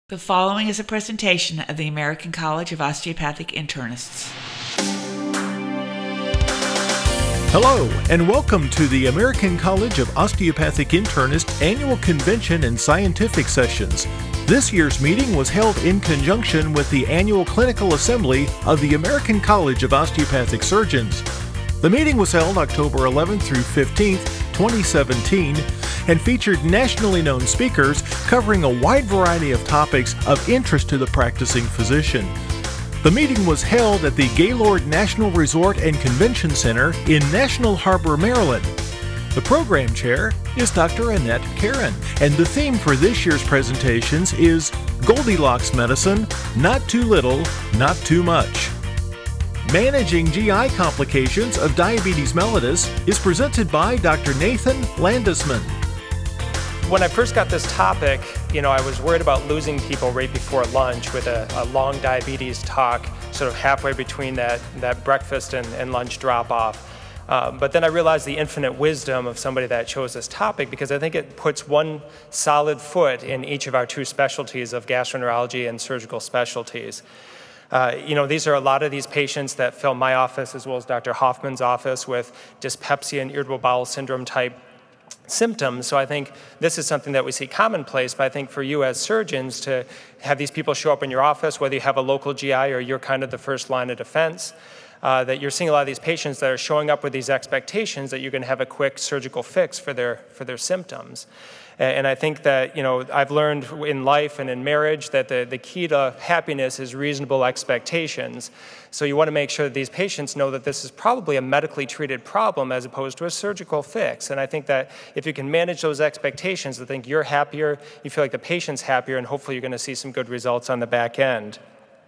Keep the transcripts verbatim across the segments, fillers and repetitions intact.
The following is a presentation of the American College of Osteopathic Internists. Hello, and welcome to the American College of Osteopathic Internists Annual Convention and Scientific Sessions. This year's meeting was held in conjunction with the Annual Clinical Assembly of the American College of Osteopathic Surgeons. The meeting was held October eleventh through fifteenth, twenty seventeen, and featured nationally known speakers covering a wide variety of topics of interest to the practicing physician. The meeting was held at the Gaylord National Resort and Convention Center in National Harbor, Maryland. The program chair is Doctor Annette Karen, and the theme for this year's presentations is Goldilocks Medicine, Not Too Little, Not Too Much. Managing G I Complications of Diabetes Mellitus is presented by Doctor Nathan Landesman. When I first got this topic, you know, I was worried about losing people right before lunch with a, a long diabetes talk, sort of halfway between that, that breakfast and, and lunch drop-off. Uh, but then I realized the infinite wisdom of somebody that chose this topic, because I think it puts one solid foot in each of our two specialties of gastroenterology and surgical specialties. Uh, you know, these are a lot of these patients that fill my office as well as Doctor Hoffman's office with dyspepsia and irritable bowel syndrome type symptoms. So I think this is something that we see commonplace, but I think for you as surgeons to have these people show up in your office, whether you have a local G I or you're kind of the first line of defense, uh, that you're seeing a lot of these patients that are showing up with these expectations that you're going to have a quick surgical fix for their for their symptoms. And I think that, you know, I've learned in life and in marriage that the, the key to happiness is reasonable expectations. So you want to make sure that these patients know that this is probably a medically treated problem as opposed to a surgical fix. And I think that if you can manage those expectations, I think you're happier, you feel like the patient's happier, and hopefully you're going to see some good results on the back end.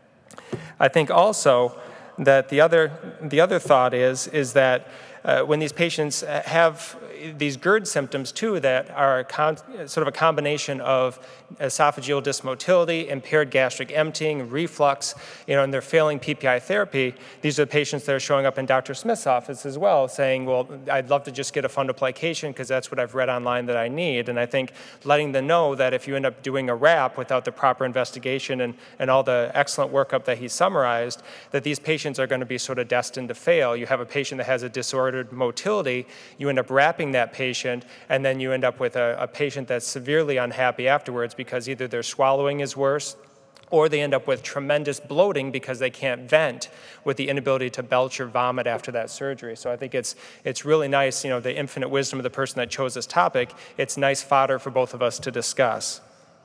I think also that the other, the other thought is, is that Uh, when these patients have these GERD symptoms too that are con- sort of a combination of esophageal dysmotility, impaired gastric emptying, reflux, you know, and they're failing P P I therapy, these are the patients that are showing up in Doctor Smith's office as well saying, well, I'd love to just get a fundoplication because that's what I've read online that I need. And I think letting them know that if you end up doing a R A P without the proper investigation and, and all the excellent workup that he summarized, that these patients are going to be sort of destined to fail. You have a patient that has a disorder motility, you end up wrapping that patient, and then you end up with a, a patient that's severely unhappy afterwards because either their swallowing is worse or they end up with tremendous bloating because they can't vent with the inability to belch or vomit after that surgery. So I think it's it's really nice, you know, the infinite wisdom of the person that chose this topic. It's nice fodder for both of us to discuss.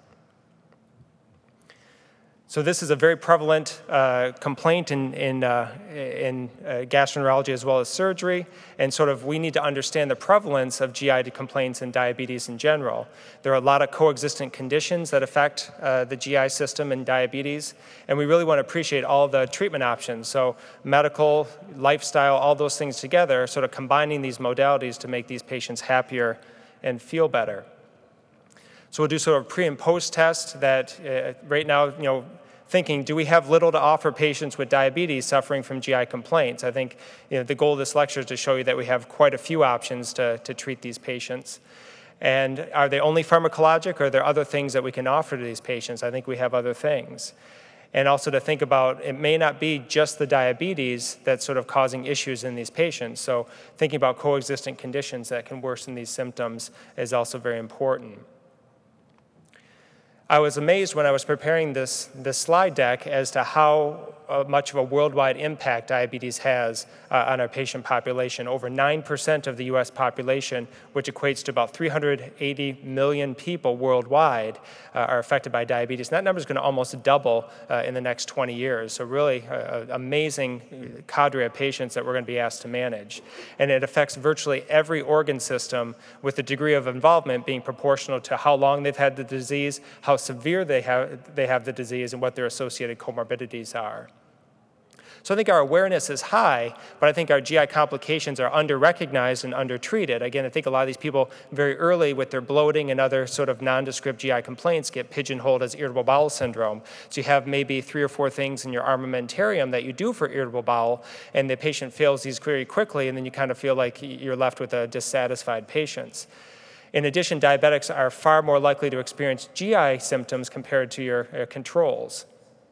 So this is a very prevalent uh, complaint in, in, uh, in uh, gastroenterology as well as surgery, and sort of we need to understand the prevalence of G I complaints and diabetes in general. There are a lot of coexistent conditions that affect uh, the G I system and diabetes, and we really want to appreciate all the treatment options. So medical, lifestyle, all those things together, sort of combining these modalities to make these patients happier and feel better. So we'll do sort of pre and post test that uh, right now, you know, thinking, do we have little to offer patients with diabetes suffering from G I complaints? I think, you know, the goal of this lecture is to show you that we have quite a few options to, to treat these patients. And are they only pharmacologic, or are there other things that we can offer to these patients? I think we have other things. And also to think about, it may not be just the diabetes that's sort of causing issues in these patients. So thinking about coexistent conditions that can worsen these symptoms is also very important. I was amazed when I was preparing this, this slide deck as to how uh, much of a worldwide impact diabetes has uh, on our patient population. Over nine percent of the U S population, which equates to about three hundred eighty million people worldwide, uh, are affected by diabetes. And that number is going to almost double uh, in the next twenty years. So really an amazing cadre of patients that we're going to be asked to manage. And it affects virtually every organ system, with the degree of involvement being proportional to how long they've had the disease, how severe they have, they have the disease, and what their associated comorbidities are. So I think our awareness is high, but I think our G I complications are under-recognized and under-treated. Again, I think a lot of these people very early with their bloating and other sort of nondescript G I complaints get pigeonholed as irritable bowel syndrome. So you have maybe three or four things in your armamentarium that you do for irritable bowel, and the patient fails these very quickly, and then you kind of feel like you're left with a dissatisfied patient. In addition, diabetics are far more likely to experience G I symptoms compared to your uh, controls.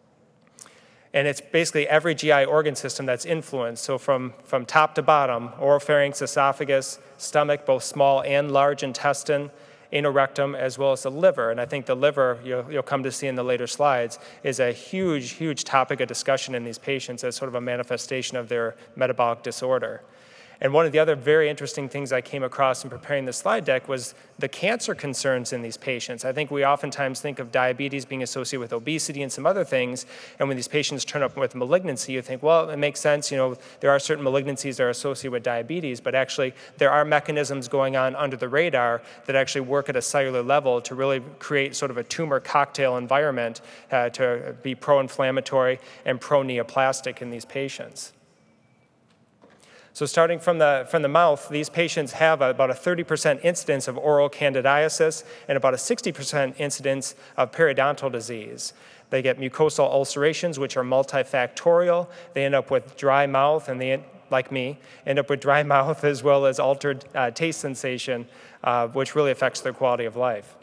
And it's basically every G I organ system that's influenced. So from, from top to bottom, oropharynx, esophagus, stomach, both small and large intestine, anorectum, as well as the liver. And I think the liver, you'll, you'll come to see in the later slides, is a huge, huge topic of discussion in these patients as sort of a manifestation of their metabolic disorder. And one of the other very interesting things I came across in preparing the slide deck was the cancer concerns in these patients. I think we oftentimes think of diabetes being associated with obesity and some other things, and when these patients turn up with malignancy, you think, well, it makes sense, you know, there are certain malignancies that are associated with diabetes, but actually there are mechanisms going on under the radar that actually work at a cellular level to really create sort of a tumor cocktail environment uh, to be pro-inflammatory and pro-neoplastic in these patients. So starting from the, from the mouth, these patients have about a thirty percent incidence of oral candidiasis and about a sixty percent incidence of periodontal disease. They get mucosal ulcerations, which are multifactorial. They end up with dry mouth, and they, like me, end up with dry mouth as well as altered uh, taste sensation, uh, which really affects their quality of life.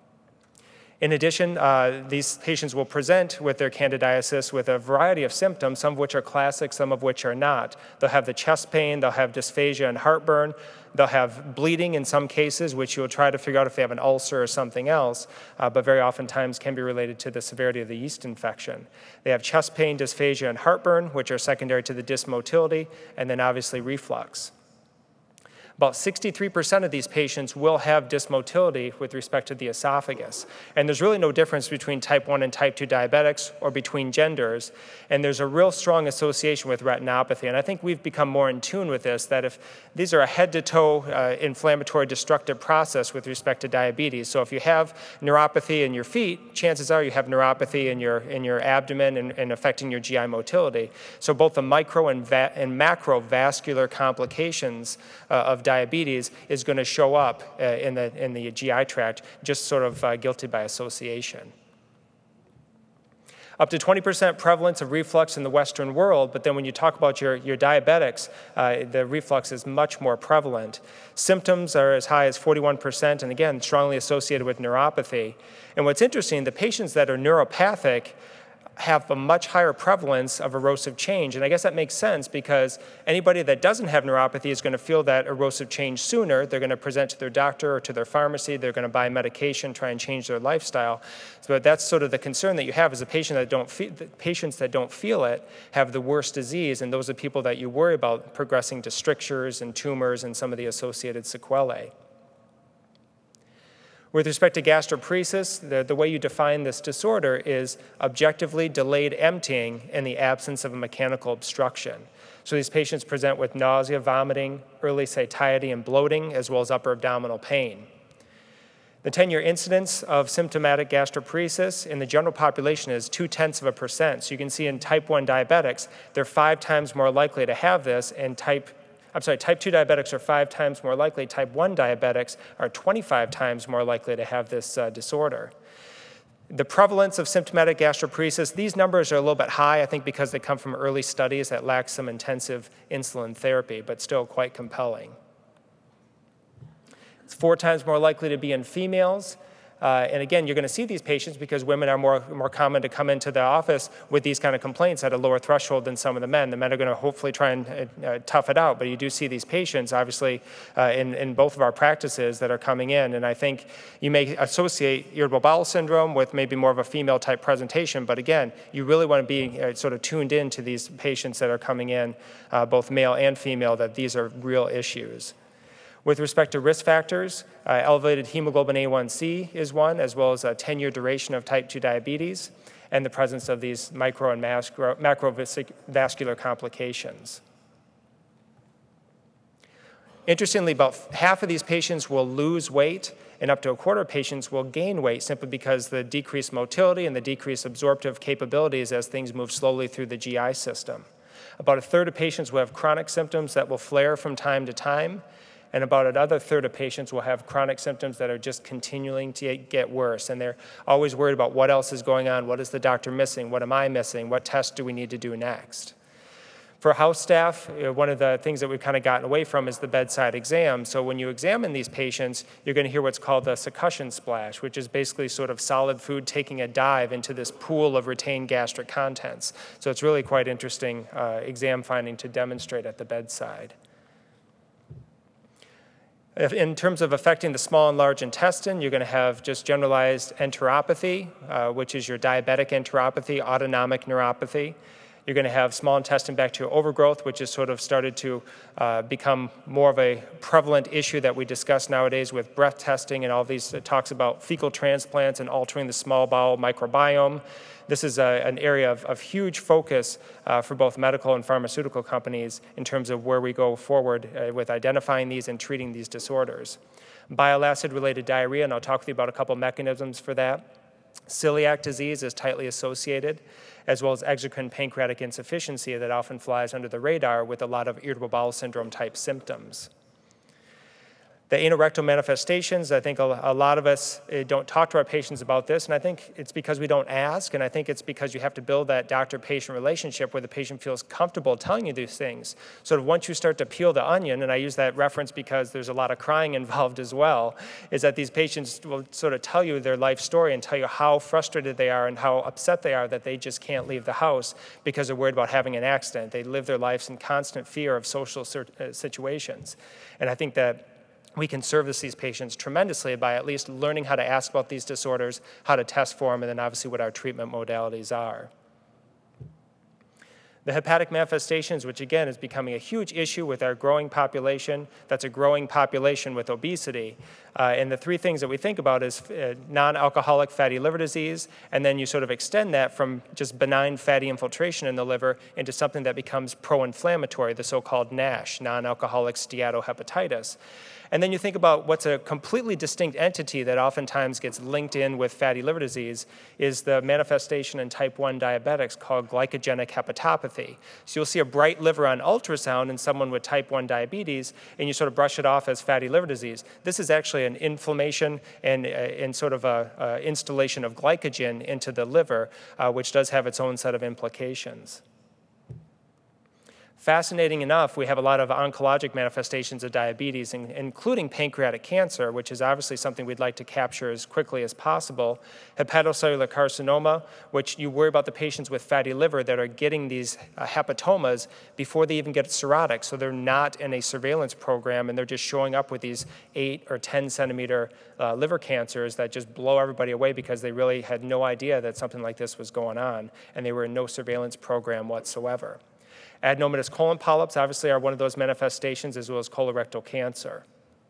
In addition, uh, these patients will present with their candidiasis with a variety of symptoms, some of which are classic, some of which are not. They'll have the chest pain, they'll have dysphagia and heartburn, they'll have bleeding in some cases, which you'll try to figure out if they have an ulcer or something else, uh, but very oftentimes can be related to the severity of the yeast infection. They have chest pain, dysphagia, and heartburn, which are secondary to the dysmotility, and then obviously reflux. About sixty-three percent of these patients will have dysmotility with respect to the esophagus. And there's really no difference between type one and type two diabetics or between genders. And there's a real strong association with retinopathy. And I think we've become more in tune with this, that if these are a head-to-toe uh, inflammatory destructive process with respect to diabetes. So if you have neuropathy in your feet, chances are you have neuropathy in your, in your abdomen and, and affecting your G I motility. So both the micro and, va- and macrovascular complications uh, of diabetes is going to show up uh, in the in the G I tract, just sort of uh, guilty by association. Up to twenty percent prevalence of reflux in the Western world, but then when you talk about your, your diabetics, uh, the reflux is much more prevalent. Symptoms are as high as forty-one percent, and again, strongly associated with neuropathy. And what's interesting, the patients that are neuropathic have a much higher prevalence of erosive change. And I guess that makes sense because anybody that doesn't have neuropathy is going to feel that erosive change sooner. They're going to present to their doctor or to their pharmacy. They're going to buy medication, try and change their lifestyle. So that's sort of the concern that you have as a patient that don't feel, the patients that don't feel it have the worst disease, and those are people that you worry about progressing to strictures and tumors and some of the associated sequelae. With respect to gastroparesis, the, the way you define this disorder is objectively delayed emptying in the absence of a mechanical obstruction. So these patients present with nausea, vomiting, early satiety, and bloating, as well as upper abdominal pain. The ten-year incidence of symptomatic gastroparesis in the general population is two-tenths of a percent. So you can see in type one diabetics, they're five times more likely to have this, and type I'm sorry, type two diabetics are five times more likely. Type one diabetics are twenty-five times more likely to have this uh, disorder. The prevalence of symptomatic gastroparesis, these numbers are a little bit high, I think because they come from early studies that lack some intensive insulin therapy, but still quite compelling. It's four times more likely to be in females. Uh, and again, you're going to see these patients because women are more, more common to come into the office with these kind of complaints at a lower threshold than some of the men. The men are going to hopefully try and uh, tough it out, but you do see these patients, obviously, uh, in, in both of our practices that are coming in. And I think you may associate irritable bowel syndrome with maybe more of a female-type presentation, but again, you really want to be uh, sort of tuned in to these patients that are coming in, uh, both male and female, that these are real issues. With respect to risk factors, uh, elevated hemoglobin A one C is one, as well as a ten-year duration of type two diabetes, and the presence of these micro and macro, macrovascular complications. Interestingly, about half of these patients will lose weight, and up to a quarter of patients will gain weight simply because the decreased motility and the decreased absorptive capabilities as things move slowly through the G I system. About a third of patients will have chronic symptoms that will flare from time to time, and about another third of patients will have chronic symptoms that are just continuing to get worse. And they're always worried about what else is going on, what is the doctor missing, what am I missing, what tests do we need to do next. For house staff, you know, one of the things that we've kind of gotten away from is the bedside exam. So when you examine these patients, you're going to hear what's called the succussion splash, which is basically sort of solid food taking a dive into this pool of retained gastric contents. So it's really quite interesting uh, exam finding to demonstrate at the bedside. In terms of affecting the small and large intestine, you're going to have just generalized enteropathy, uh, which is your diabetic enteropathy, autonomic neuropathy. You're going to have small intestine bacterial overgrowth, which has sort of started to uh, become more of a prevalent issue that we discuss nowadays with breath testing and all these uh, talks about fecal transplants and altering the small bowel microbiome. This is a, an area of, of huge focus uh, for both medical and pharmaceutical companies in terms of where we go forward uh, with identifying these and treating these disorders. Bile acid-related diarrhea, and I'll talk with you about a couple mechanisms for that. Celiac disease is tightly associated, as well as exocrine pancreatic insufficiency that often flies under the radar with a lot of irritable bowel syndrome type symptoms. The anorectal manifestations, I think a, a lot of us uh, don't talk to our patients about this, and I think it's because we don't ask, and I think it's because you have to build that doctor-patient relationship where the patient feels comfortable telling you these things. Sort of once you start to peel the onion, and I use that reference because there's a lot of crying involved as well, is that these patients will sort of tell you their life story and tell you how frustrated they are and how upset they are that they just can't leave the house because they're worried about having an accident. They live their lives in constant fear of social situations. And I think that we can service these patients tremendously by at least learning how to ask about these disorders, how to test for them, and then obviously what our treatment modalities are. The hepatic manifestations, which again is becoming a huge issue with our growing population, that's a growing population with obesity. Uh, and the three things that we think about is uh, non-alcoholic fatty liver disease, and then you sort of extend that from just benign fatty infiltration in the liver into something that becomes pro-inflammatory, the so-called NASH, non-alcoholic steatohepatitis. And then you think about what's a completely distinct entity that oftentimes gets linked in with fatty liver disease is the manifestation in type one diabetics called glycogenic hepatopathy. So you'll see a bright liver on ultrasound in someone with type one diabetes, and you sort of brush it off as fatty liver disease. This is actually an inflammation and, uh, and sort of a uh, installation of glycogen into the liver, uh, which does have its own set of implications. Fascinating enough, we have a lot of oncologic manifestations of diabetes, including pancreatic cancer, which is obviously something we'd like to capture as quickly as possible. Hepatocellular carcinoma, which you worry about the patients with fatty liver that are getting these uh, hepatomas before they even get cirrhotic. So they're not in a surveillance program, and they're just showing up with these eight or ten centimeter uh, liver cancers that just blow everybody away because they really had no idea that something like this was going on, and they were in no surveillance program whatsoever. Adenomatous colon polyps obviously are one of those manifestations, as well as colorectal cancer.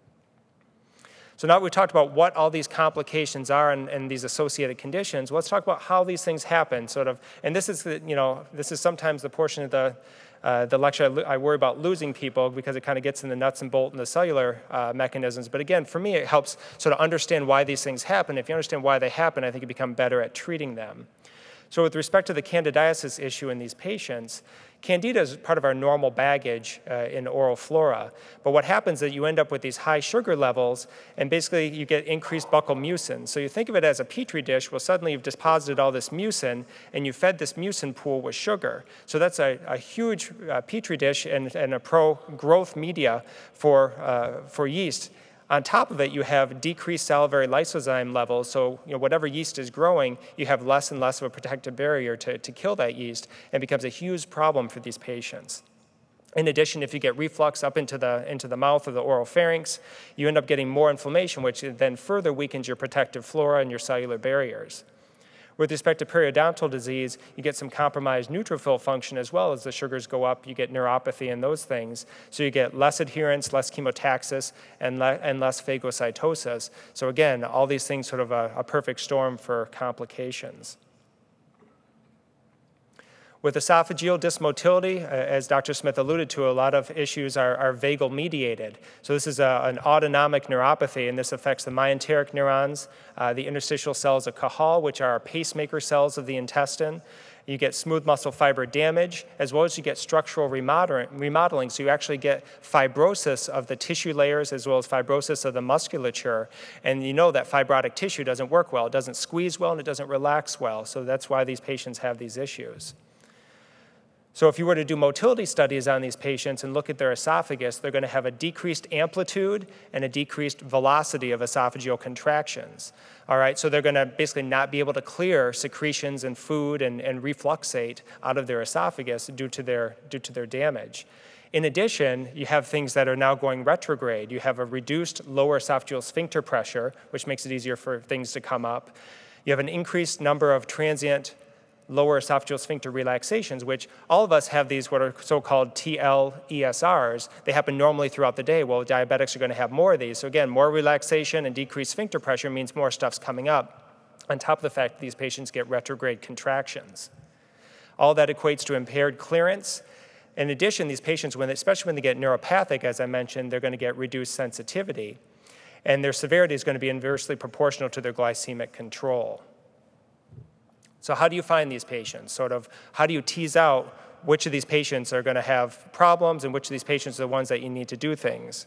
So now we talked about what all these complications are and, and these associated conditions. Let's talk about how these things happen, sort of. And this is, the, you know, this is sometimes the portion of the uh, the lecture I, I worry about losing people because it kind of gets in the nuts and bolts and the cellular uh, mechanisms. But again, for me, it helps sort of understand why these things happen. If you understand why they happen, I think you become better at treating them. So with respect to the candidiasis issue in these patients, Candida is part of our normal baggage uh, in oral flora. But what happens is that you end up with these high sugar levels, and basically you get increased buccal mucin. So you think of it as a petri dish. Well, suddenly you've deposited all this mucin, and you fed this mucin pool with sugar. So that's a, a huge uh, petri dish and, and a pro-growth media for, uh, for yeast. On top of it, you have decreased salivary lysozyme levels, so you know, whatever yeast is growing, you have less and less of a protective barrier to, to kill that yeast, and it becomes a huge problem for these patients. In addition, if you get reflux up into the, into the mouth or the oral pharynx, you end up getting more inflammation, which then further weakens your protective flora and your cellular barriers. With respect to periodontal disease, you get some compromised neutrophil function as well. As the sugars go up, you get neuropathy and those things. So you get less adherence, less chemotaxis, and, le and less phagocytosis. So again, all these things sort of a, a perfect storm for complications. With esophageal dysmotility, uh, as Doctor Smith alluded to, a lot of issues are, are vagal mediated. So this is a, an autonomic neuropathy, and this affects the myenteric neurons, uh, the interstitial cells of Cajal, which are pacemaker cells of the intestine. You get smooth muscle fiber damage, as well as you get structural remodeling. So you actually get fibrosis of the tissue layers as well as fibrosis of the musculature. And you know that fibrotic tissue doesn't work well. It doesn't squeeze well, and it doesn't relax well. So that's why these patients have these issues. So if you were to do motility studies on these patients and look at their esophagus, they're going to have a decreased amplitude and a decreased velocity of esophageal contractions. All right, so they're going to basically not be able to clear secretions and food and, and refluxate out of their esophagus due to their, due to their damage. In addition, you have things that are now going retrograde. You have a reduced lower esophageal sphincter pressure, which makes it easier for things to come up. You have an increased number of transient lower esophageal sphincter relaxations, which all of us have these what are so-called T L E S Rs. They happen normally throughout the day. Well, diabetics are going to have more of these. So again, more relaxation and decreased sphincter pressure means more stuff's coming up, on top of the fact that these patients get retrograde contractions. All that equates to impaired clearance. In addition, these patients, when, especially when they get neuropathic, as I mentioned, they're going to get reduced sensitivity. And their severity is going to be inversely proportional to their glycemic control. So how do you find these patients? Sort of, how do you tease out which of these patients are going to have problems and which of these patients are the ones that you need to do things?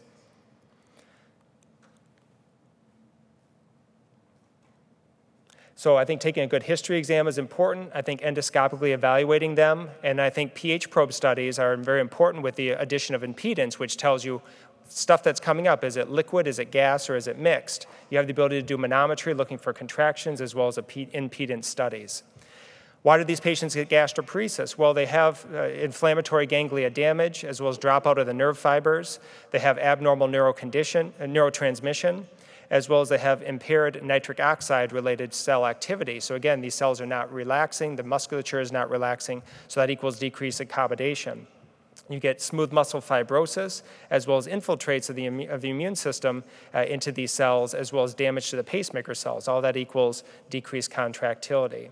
So I think taking a good history exam is important. I think endoscopically evaluating them, and I think pH probe studies are very important with the addition of impedance, which tells you stuff that's coming up. Is it liquid, is it gas, or is it mixed? You have the ability to do manometry, looking for contractions, as well as impedance studies. Why do these patients get gastroparesis? Well, they have uh, inflammatory ganglia damage, as well as dropout of the nerve fibers. They have abnormal neurocondition, uh, neurotransmission, as well as they have impaired nitric oxide-related cell activity. So again, these cells are not relaxing, the musculature is not relaxing, so that equals decreased accommodation. You get smooth muscle fibrosis, as well as infiltrates of the, of the immune system uh, into these cells, as well as damage to the pacemaker cells. All that equals decreased contractility.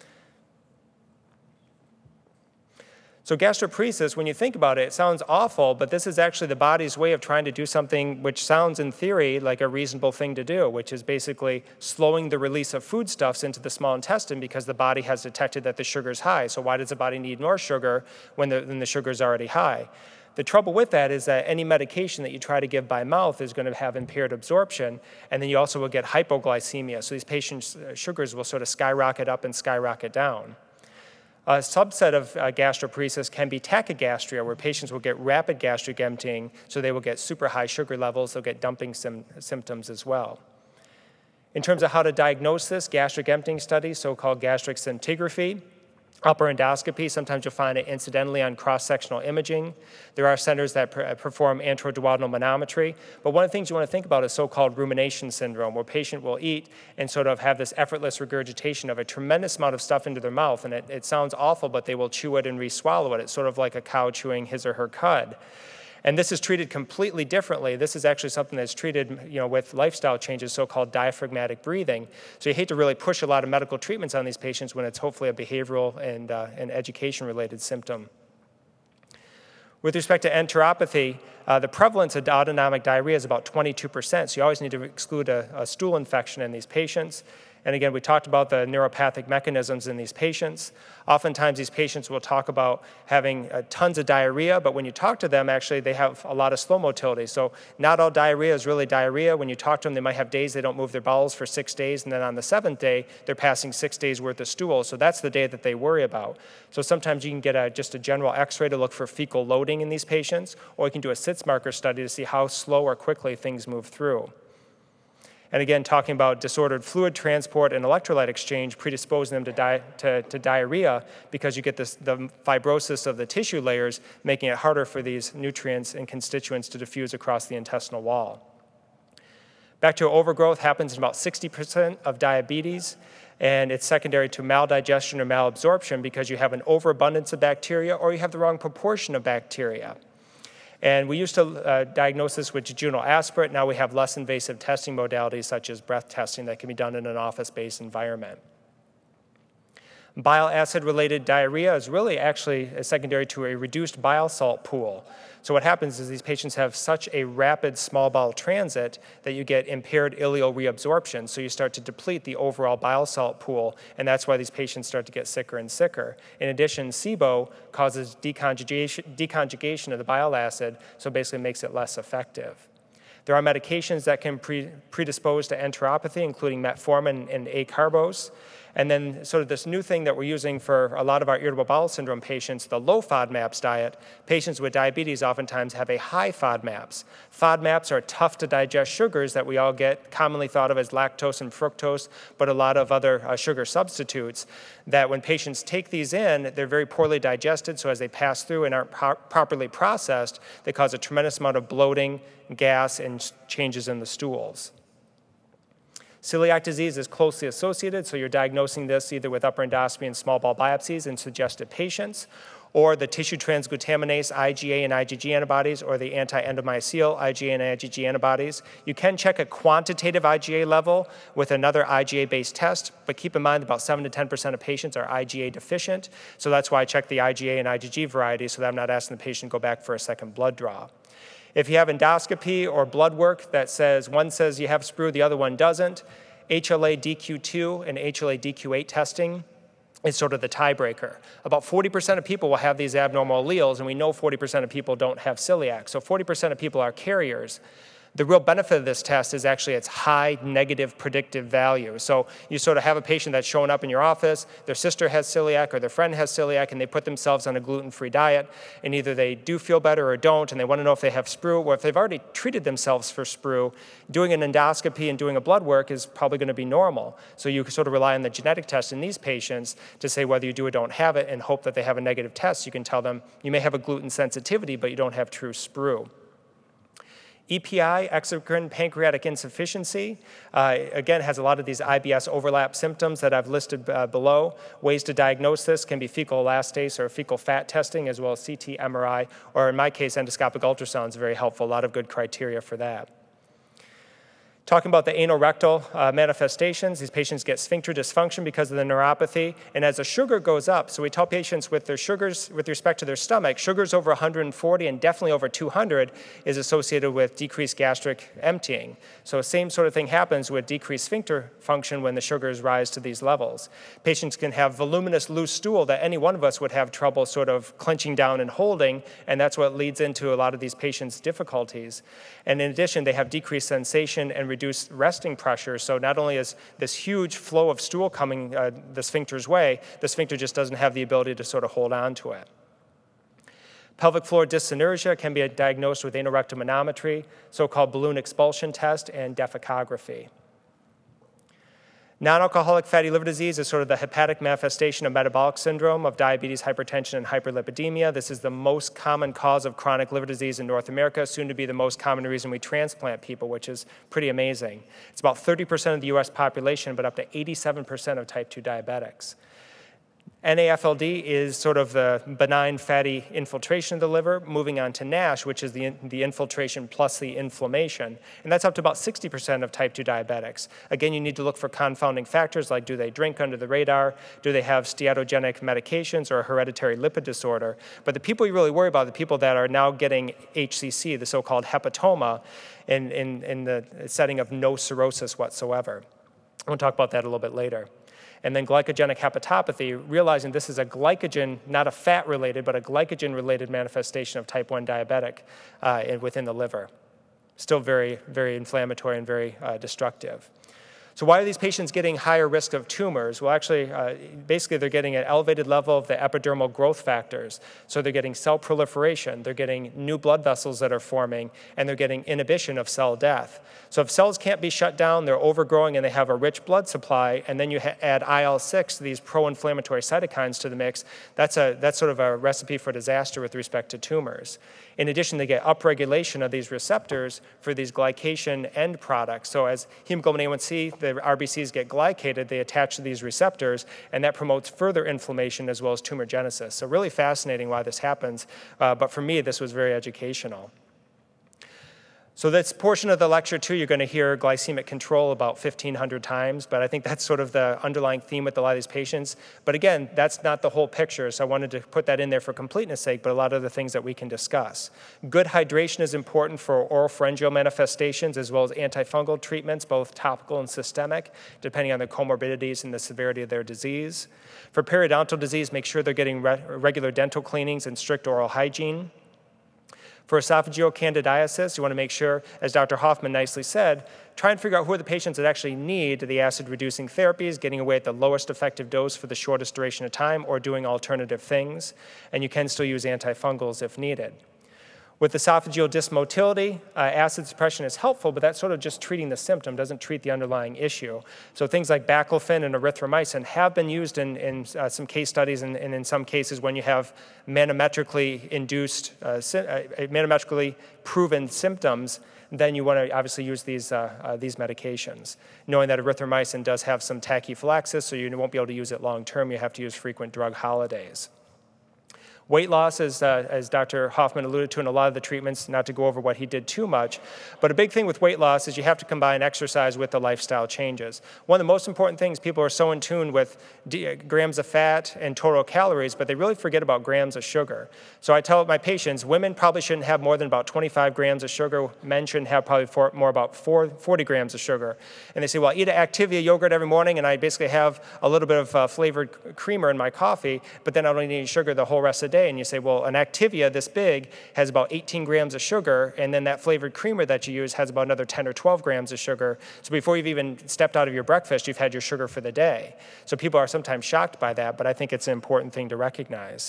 So gastroparesis, when you think about it, it sounds awful, but this is actually the body's way of trying to do something which sounds in theory like a reasonable thing to do, which is basically slowing the release of foodstuffs into the small intestine because the body has detected that the sugar is high. So why does the body need more sugar when the, when the sugar is already high? The trouble with that is that any medication that you try to give by mouth is going to have impaired absorption, and then you also will get hypoglycemia. So these patients' sugars will sort of skyrocket up and skyrocket down. A subset of uh, gastroparesis can be tachygastria, where patients will get rapid gastric emptying, so they will get super high sugar levels, they'll get dumping sim- symptoms as well. In terms of how to diagnose this, gastric emptying studies, so-called gastric scintigraphy, upper endoscopy, sometimes you'll find it incidentally on cross-sectional imaging. There are centers that per- perform anteroduodenal manometry, but one of the things you want to think about is so-called rumination syndrome, where a patient will eat and sort of have this effortless regurgitation of a tremendous amount of stuff into their mouth, and it, it sounds awful, but they will chew it and re-swallow it. It's sort of like a cow chewing his or her cud. And this is treated completely differently. This is actually something that's treated, you know, with lifestyle changes, so-called diaphragmatic breathing. So you hate to really push a lot of medical treatments on these patients when it's hopefully a behavioral and, uh, and education-related symptom. With respect to enteropathy, uh, the prevalence of autonomic diarrhea is about twenty-two percent, so you always need to exclude a, a stool infection in these patients. And again, we talked about the neuropathic mechanisms in these patients. Oftentimes, these patients will talk about having uh, tons of diarrhea, but when you talk to them, actually, they have a lot of slow motility. So not all diarrhea is really diarrhea. When you talk to them, they might have days they don't move their bowels for six days, and then on the seventh day, they're passing six days worth of stool. So that's the day that they worry about. So sometimes you can get a, just a general x-ray to look for fecal loading in these patients, or you can do a SITS marker study to see how slow or quickly things move through. And again, talking about disordered fluid transport and electrolyte exchange, predisposing them to, di- to, to diarrhea because you get this, the fibrosis of the tissue layers, making it harder for these nutrients and constituents to diffuse across the intestinal wall. Bacterial overgrowth happens in about sixty percent of diabetes, and it's secondary to maldigestion or malabsorption because you have an overabundance of bacteria or you have the wrong proportion of bacteria. And we used to uh, diagnose this with jejunal aspirate. Now we have less invasive testing modalities such as breath testing that can be done in an office-based environment. Bile acid-related diarrhea is really actually secondary to a reduced bile salt pool. So what happens is these patients have such a rapid small bowel transit that you get impaired ileal reabsorption. So you start to deplete the overall bile salt pool, and that's why these patients start to get sicker and sicker. In addition, SIBO causes deconjugation, deconjugation of the bile acid, so basically makes it less effective. There are medications that can pre- predispose to enteropathy, including metformin and acarbose. And then sort of this new thing that we're using for a lot of our irritable bowel syndrome patients, the low FODMAPs diet. Patients with diabetes oftentimes have a high FODMAPs. FODMAPs are tough to digest sugars that we all get, commonly thought of as lactose and fructose, but a lot of other uh, sugar substitutes, that when patients take these in, they're very poorly digested, so as they pass through and aren't pro- properly processed, they cause a tremendous amount of bloating, gas, and changes in the stools. Celiac disease is closely associated, so you're diagnosing this either with upper endoscopy and small bowel biopsies in suggested patients, or the tissue transglutaminase I G A and I G G antibodies, or the anti-endomysial I G A and I G G antibodies. You can check a quantitative I G A level with another I G A-based test, but keep in mind about seven to ten percent of patients are I G A deficient, so that's why I check the I G A and I G G variety so that I'm not asking the patient to go back for a second blood draw. If you have endoscopy or blood work that says, one says you have S P R U, the other one doesn't, H L A D Q two and H L A D Q eight testing is sort of the tiebreaker. About forty percent of people will have these abnormal alleles, and we know forty percent of people don't have celiac. So forty percent of people are carriers. The real benefit of this test is actually its high negative predictive value. So you sort of have a patient that's showing up in your office, their sister has celiac or their friend has celiac, and they put themselves on a gluten-free diet, and either they do feel better or don't, and they want to know if they have S P R U, or if they've already treated themselves for S P R U, doing an endoscopy and doing a blood work is probably going to be normal. So you sort of rely on the genetic test in these patients to say whether you do or don't have it and hope that they have a negative test. You can tell them you may have a gluten sensitivity, but you don't have true S P R U. E P I, exocrine pancreatic insufficiency, uh, again, has a lot of these I B S overlap symptoms that I've listed uh, below. Ways to diagnose this can be fecal elastase or fecal fat testing, as well as C T, M R I, or in my case, endoscopic ultrasound is very helpful. A lot of good criteria for that. Talking about the anorectal uh, manifestations, these patients get sphincter dysfunction because of the neuropathy, and as the sugar goes up, so we tell patients with their sugars, with respect to their stomach, sugars over one hundred forty and definitely over two hundred is associated with decreased gastric emptying. So same sort of thing happens with decreased sphincter function when the sugars rise to these levels. Patients can have voluminous loose stool that any one of us would have trouble sort of clenching down and holding, and that's what leads into a lot of these patients' difficulties. And in addition, they have decreased sensation and reduced resting pressure. So not only is this huge flow of stool coming uh, the sphincter's way, the sphincter just doesn't have the ability to sort of hold on to it. Pelvic floor dyssynergia can be diagnosed with anorectal manometry, so-called balloon expulsion test, and defecography. Non-alcoholic fatty liver disease is sort of the hepatic manifestation of metabolic syndrome, of diabetes, hypertension, and hyperlipidemia. This is the most common cause of chronic liver disease in North America, soon to be the most common reason we transplant people, which is pretty amazing. It's about thirty percent of the U S population, but up to eighty-seven percent of type two diabetics. N A F L D is sort of the benign fatty infiltration of the liver, moving on to NASH, which is the, the infiltration plus the inflammation. And that's up to about sixty percent of type two diabetics. Again, you need to look for confounding factors like do they drink under the radar, do they have steatogenic medications or a hereditary lipid disorder. But the people you really worry about are the people that are now getting H C C, the so-called hepatoma, in, in, in the setting of no cirrhosis whatsoever. We'll talk about that a little bit later. And then glycogenic hepatopathy, realizing this is a glycogen, not a fat-related, but a glycogen-related manifestation of type one diabetic uh, within the liver. Still very, very inflammatory and very uh, destructive. So why are these patients getting higher risk of tumors? Well, actually, uh, basically, they're getting an elevated level of the epidermal growth factors. So they're getting cell proliferation, they're getting new blood vessels that are forming, and they're getting inhibition of cell death. So if cells can't be shut down, they're overgrowing and they have a rich blood supply, and then you ha- add I L six, these pro-inflammatory cytokines to the mix, that's, a, that's sort of a recipe for disaster with respect to tumors. In addition, they get upregulation of these receptors for these glycation end products. So as hemoglobin A one C, the R B Cs get glycated, they attach to these receptors, and that promotes further inflammation as well as tumor genesis. So really fascinating why this happens, uh, but for me, this was very educational. So this portion of the lecture, too, you're going to hear glycemic control about fifteen hundred times, but I think that's sort of the underlying theme with a lot of these patients. But again, that's not the whole picture, so I wanted to put that in there for completeness sake, but a lot of the things that we can discuss. Good hydration is important for oropharyngeal manifestations as well as antifungal treatments, both topical and systemic, depending on their comorbidities and the severity of their disease. For periodontal disease, make sure they're getting re- regular dental cleanings and strict oral hygiene. For esophageal candidiasis, you want to make sure, as Doctor Hoffman nicely said, try and figure out who are the patients that actually need the acid-reducing therapies, getting away at the lowest effective dose for the shortest duration of time, or doing alternative things. And you can still use antifungals if needed. With esophageal dysmotility, uh, acid suppression is helpful, but that's sort of just treating the symptom, doesn't treat the underlying issue. So things like baclofen and erythromycin have been used in, in uh, some case studies, and, and in some cases when you have manometrically induced, uh, sy- uh, manometrically proven symptoms, then you want to obviously use these, uh, uh, these medications. Knowing that erythromycin does have some tachyphylaxis, so you won't be able to use it long term, you have to use frequent drug holidays. Weight loss, as, uh, as Doctor Hoffman alluded to in a lot of the treatments, not to go over what he did too much, but a big thing with weight loss is you have to combine exercise with the lifestyle changes. One of the most important things, people are so in tune with d- grams of fat and total calories, but they really forget about grams of sugar. So I tell my patients, women probably shouldn't have more than about twenty-five grams of sugar. Men shouldn't have probably four, more about four, forty grams of sugar. And they say, well, I eat an Activia yogurt every morning, and I basically have a little bit of uh, flavored creamer in my coffee, but then I don't need any sugar the whole rest of the day. And you say, well, an Activia this big has about eighteen grams of sugar, and then that flavored creamer that you use has about another ten or twelve grams of sugar. So before you've even stepped out of your breakfast, you've had your sugar for the day. So people are sometimes shocked by that, but I think it's an important thing to recognize.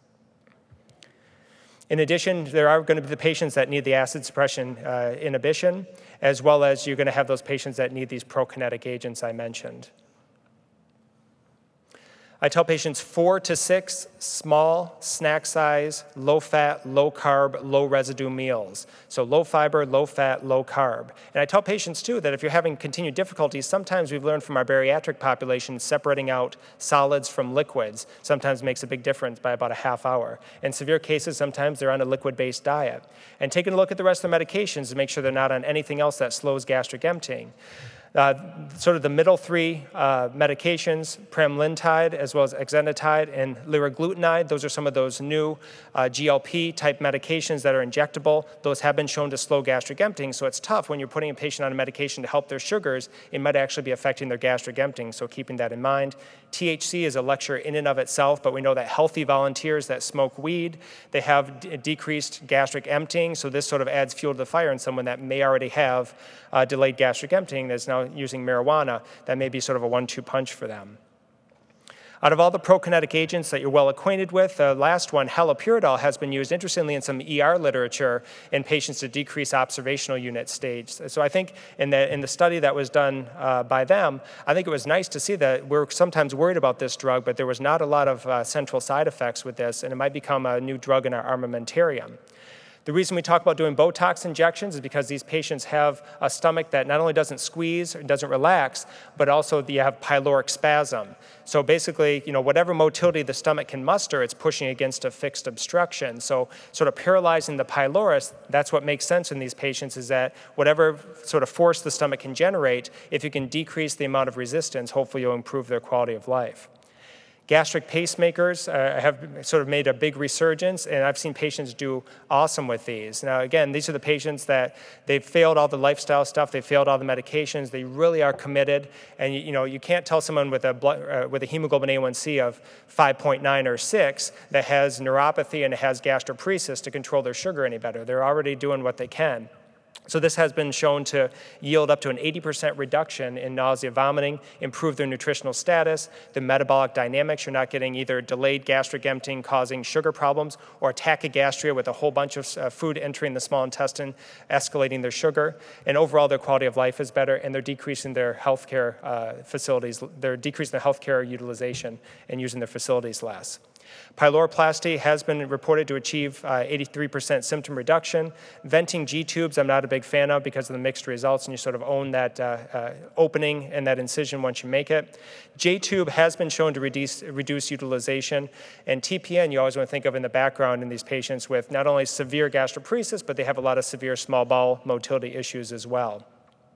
In addition, there are going to be the patients that need the acid suppression uh, inhibition, as well as you're going to have those patients that need these prokinetic agents I mentioned. I tell patients four to six small, snack size, low fat, low carb, low residue meals. So low fiber, low fat, low carb. And I tell patients too that if you're having continued difficulties, sometimes we've learned from our bariatric population separating out solids from liquids sometimes makes a big difference by about a half hour. In severe cases, sometimes they're on a liquid-based diet. And taking a look at the rest of the medications to make sure they're not on anything else that slows gastric emptying. Uh, sort of the middle three uh, medications, pramlintide as well as exenatide and liraglutide, those are some of those new uh, G L P type medications that are injectable. Those have been shown to slow gastric emptying, so it's tough when you're putting a patient on a medication to help their sugars, it might actually be affecting their gastric emptying, so keeping that in mind. T H C is a lecture in and of itself, but we know that healthy volunteers that smoke weed, they have d- decreased gastric emptying, so this sort of adds fuel to the fire in someone that may already have uh, delayed gastric emptying that's now using marijuana. That may be sort of a one two punch for them. Out of all the prokinetic agents that you're well acquainted with, the last one, haloperidol, has been used, interestingly, in some E R literature in patients to decrease observational unit stage. So I think in the, in the study that was done uh, by them, I think it was nice to see that we're sometimes worried about this drug, but there was not a lot of uh, central side effects with this, and it might become a new drug in our armamentarium. The reason we talk about doing Botox injections is because these patients have a stomach that not only doesn't squeeze or doesn't relax, but also you have pyloric spasm. So basically, you know, whatever motility the stomach can muster, it's pushing against a fixed obstruction. So sort of paralyzing the pylorus, that's what makes sense in these patients, is that whatever sort of force the stomach can generate, if you can decrease the amount of resistance, hopefully you'll improve their quality of life. Gastric pacemakers uh, have sort of made a big resurgence, and I've seen patients do awesome with these. Now, again, these are the patients that they've failed all the lifestyle stuff, they've failed all the medications, they really are committed, and you, you know, you can't tell someone with a blood, uh, with a hemoglobin A one C of five point nine or six that has neuropathy and has gastroparesis to control their sugar any better. They're already doing what they can. So this has been shown to yield up to an eighty percent reduction in nausea, vomiting, improve their nutritional status, the metabolic dynamics. You're not getting either delayed gastric emptying causing sugar problems or tachygastria with a whole bunch of uh, food entering the small intestine, escalating their sugar. And overall, their quality of life is better, and they're decreasing their healthcare uh, facilities. They're decreasing their healthcare utilization and using their facilities less. Pyloroplasty has been reported to achieve uh, eighty-three percent symptom reduction. Venting G-tubes, I'm not a big fan of because of the mixed results, and you sort of own that uh, uh, opening and that incision once you make it. J-tube has been shown to reduce, reduce utilization, and T P N you always want to think of in the background in these patients with not only severe gastroparesis, but they have a lot of severe small bowel motility issues as well.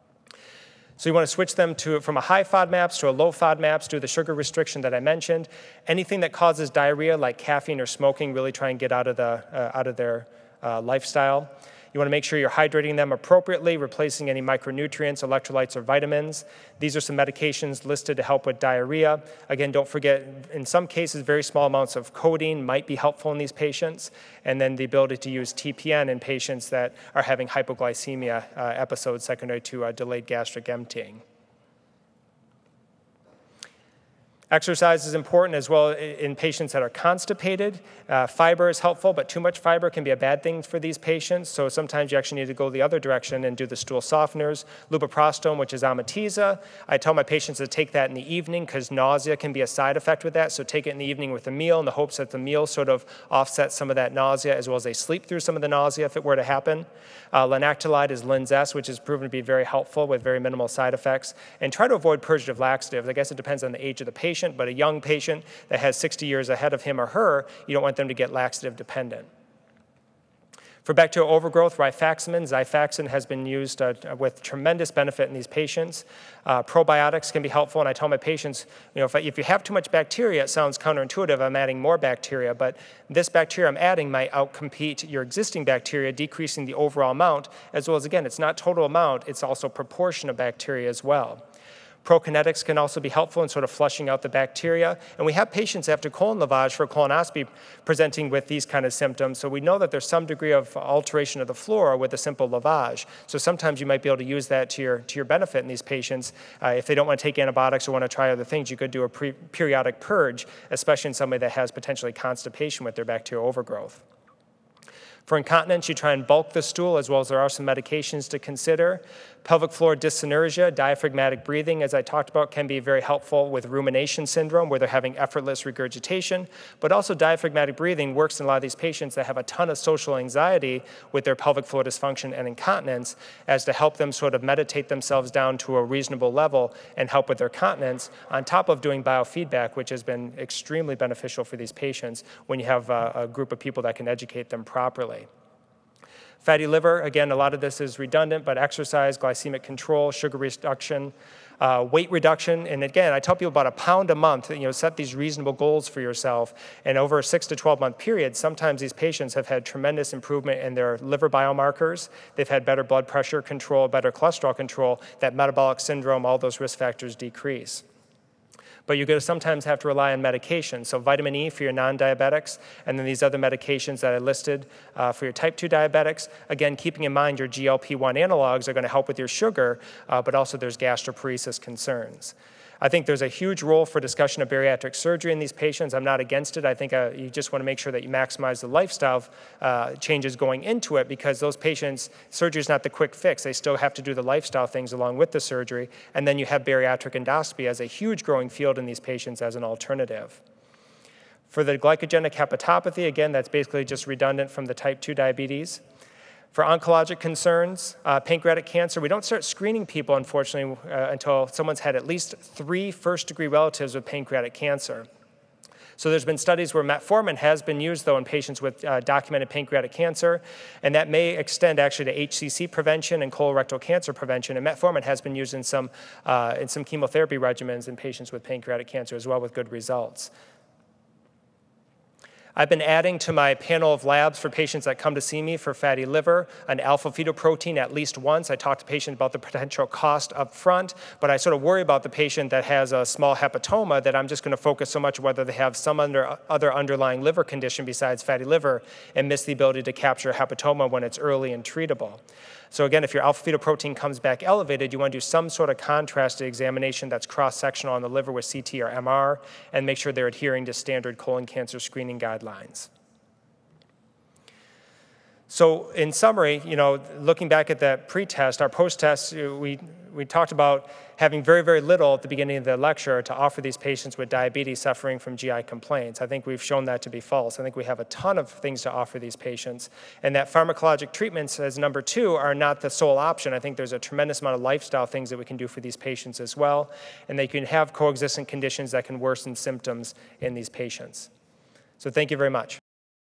So you want to switch them to from a high FODMAPs to a low FODMAPs, do the sugar restriction that I mentioned. Anything that causes diarrhea, like caffeine or smoking, really try and get out of the uh, out of their uh, lifestyle. You want to make sure you're hydrating them appropriately, replacing any micronutrients, electrolytes, or vitamins. These are some medications listed to help with diarrhea. Again, don't forget, in some cases, very small amounts of codeine might be helpful in these patients, and then the ability to use T P N in patients that are having hypoglycemia uh, episodes secondary to uh, delayed gastric emptying. Exercise is important as well in patients that are constipated. Uh, fiber is helpful, but too much fiber can be a bad thing for these patients. So sometimes you actually need to go the other direction and do the stool softeners. Lubiprostone, which is Amitiza. I tell my patients to take that in the evening because nausea can be a side effect with that. So take it in the evening with a meal in the hopes that the meal sort of offsets some of that nausea as well as they sleep through some of the nausea if it were to happen. Uh, Linaclotide is Linzess, which is proven to be very helpful with very minimal side effects. And try to avoid purgative laxatives. I guess it depends on the age of the patient, but a young patient that has sixty years ahead of him or her, you don't want them to get laxative dependent. For bacterial overgrowth, rifaximin, Xifaxan has been used uh, with tremendous benefit in these patients. Uh, probiotics can be helpful, and I tell my patients, you know, if, I, if you have too much bacteria, it sounds counterintuitive, I'm adding more bacteria, but this bacteria I'm adding might outcompete your existing bacteria, decreasing the overall amount, as well as, again, it's not total amount, it's also proportion of bacteria as well. Prokinetics can also be helpful in sort of flushing out the bacteria. And we have patients after colon lavage for colonoscopy presenting with these kind of symptoms. So we know that there's some degree of alteration of the flora with a simple lavage. So sometimes you might be able to use that to your, to your benefit in these patients. Uh, if they don't want to take antibiotics or want to try other things, you could do a pre- periodic purge, especially in somebody that has potentially constipation with their bacterial overgrowth. For incontinence, you try and bulk the stool, as well as there are some medications to consider. Pelvic floor dyssynergia, diaphragmatic breathing, as I talked about, can be very helpful with rumination syndrome, where they're having effortless regurgitation. But also diaphragmatic breathing works in a lot of these patients that have a ton of social anxiety with their pelvic floor dysfunction and incontinence, as to help them sort of meditate themselves down to a reasonable level and help with their continence, on top of doing biofeedback, which has been extremely beneficial for these patients when you have a, a group of people that can educate them properly. Fatty liver, again, a lot of this is redundant, but exercise, glycemic control, sugar reduction, uh, weight reduction, and again, I tell people about a pound a month, you know, set these reasonable goals for yourself, and over a six to twelve month period, sometimes these patients have had tremendous improvement in their liver biomarkers, they've had better blood pressure control, better cholesterol control, that metabolic syndrome, all those risk factors decrease. But you're going to sometimes have to rely on medication. So vitamin E for your non-diabetics, and then these other medications that I listed uh, for your type two diabetics. Again, keeping in mind your G L P one analogs are going to help with your sugar, uh, but also there's gastroparesis concerns. I think there's a huge role for discussion of bariatric surgery in these patients. I'm not against it. I think uh, you just want to make sure that you maximize the lifestyle uh, changes going into it, because those patients, surgery is not the quick fix. They still have to do the lifestyle things along with the surgery. And then you have bariatric endoscopy as a huge growing field in these patients as an alternative. For the glycogenic hepatopathy, again, that's basically just redundant from the type two diabetes. For oncologic concerns, uh, pancreatic cancer, we don't start screening people, unfortunately, uh, until someone's had at least three first-degree relatives with pancreatic cancer. So there's been studies where metformin has been used, though, in patients with uh, documented pancreatic cancer, and that may extend actually to H C C prevention and colorectal cancer prevention, and metformin has been used in some, uh, in some chemotherapy regimens in patients with pancreatic cancer as well with good results. I've been adding to my panel of labs for patients that come to see me for fatty liver an alpha-fetoprotein at least once. I talk to patients about the potential cost up front, but I sort of worry about the patient that has a small hepatoma that I'm just going to focus so much whether they have some under, other underlying liver condition besides fatty liver and miss the ability to capture hepatoma when it's early and treatable. So again, if your alpha-fetoprotein comes back elevated, you want to do some sort of contrasted examination that's cross-sectional on the liver with C T or M R and make sure they're adhering to standard colon cancer screening guidelines. So in summary, you know, looking back at that pre-test, our post-test, we, we talked about having very, very little at the beginning of the lecture to offer these patients with diabetes suffering from G I complaints. I think we've shown that to be false. I think we have a ton of things to offer these patients, and that pharmacologic treatments as number two are not the sole option. I think there's a tremendous amount of lifestyle things that we can do for these patients as well, and they can have coexistent conditions that can worsen symptoms in these patients. So thank you very much.